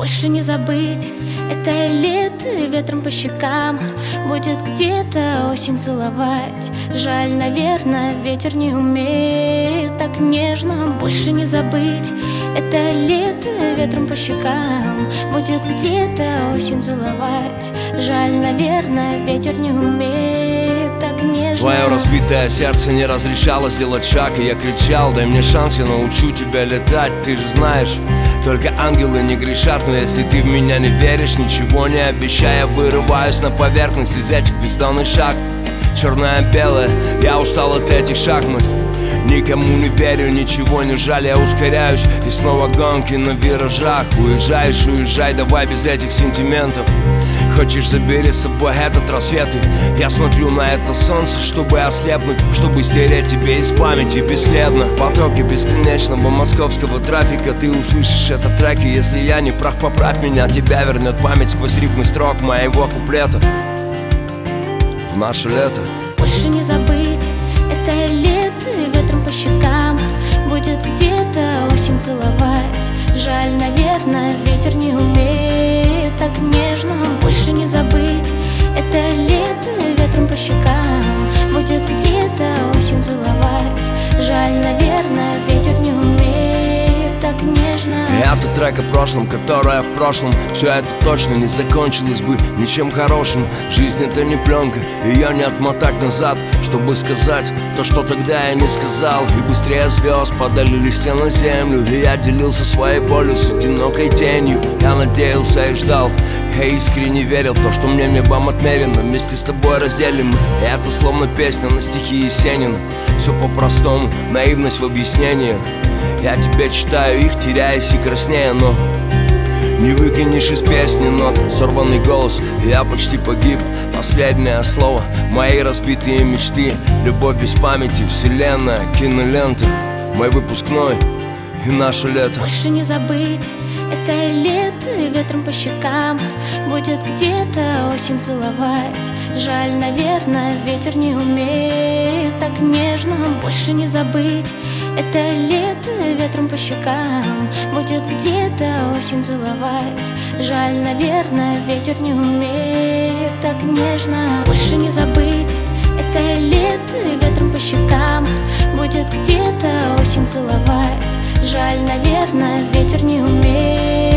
больше не забыть. Это лето ветром по щекам, будет где-то осень целовать. Жаль, наверное, ветер не умеет так нежно. Больше не забыть. Это лето ветром по щекам, будет где-то осень целовать. Жаль, наверное, ветер не умеет так нежно. Твое разбитое сердце не разрешало сделать шаг, и я кричал: дай мне шанс, я научу тебя летать. Ты же знаешь, только ангелы не грешат. Но если ты в меня не веришь, ничего не обещая, вырываюсь на поверхность из этих бездонных шахт. Черное-белое, я устал от этих шахмат. Никому не верю, ничего не жаль, я ускоряюсь. И снова гонки на виражах. Уезжаешь, уезжай, давай без этих сентиментов. Хочешь, забери с собой этот рассвет. И я смотрю на это солнце, чтобы ослепнуть, чтобы стереть тебе из памяти бесследно. Потоки бесконечного московского трафика. Ты услышишь этот трек, и если я не прав, поправь меня. Тебя вернет память сквозь рифмы строк моего куплета в наше лето. Больше не забыть. Это лето ветром по щекам, будет где-то осень целовать. Жаль, наверное, ветер не умеет так нежно. Больше не забыть. Это лето ветром по щекам, будет где-то осень целовать. Жаль, наверное, ветер не умеет так нежно. Это трек о прошлом, которое в прошлом. Все это точно не закончилось бы ничем хорошим. Жизнь это не пленка, ее не отмотать назад, чтобы сказать то, что тогда я не сказал. И быстрее звезд падали листья на землю, и я делился своей болью с одинокой тенью. Я надеялся и ждал, я искренне верил в то, что мне небом отмерено. Вместе с тобой разделим. И это словно песня на стихи Есенина. Все по-простому, наивность в объяснении. Я тебе читаю их, теряясь и краснея, но не выкинешь из песни нот. Сорванный голос, я почти погиб. Последнее слово, мои разбитые мечты. Любовь без памяти, вселенная, кинолента. Мой выпускной и наше лето. Больше не забыть. Это лето ветром по щекам, будет где-то осень целовать. Жаль, наверное, ветер не умеет так нежно. Больше не забыть. Это лето ветром по щекам, будет где-то осень целовать. Жаль, наверное, ветер не умеет так нежно. Больше не забыть. Это лето ветром по щекам, будет где-то осень целовать. Жаль, наверное, ветер не умеет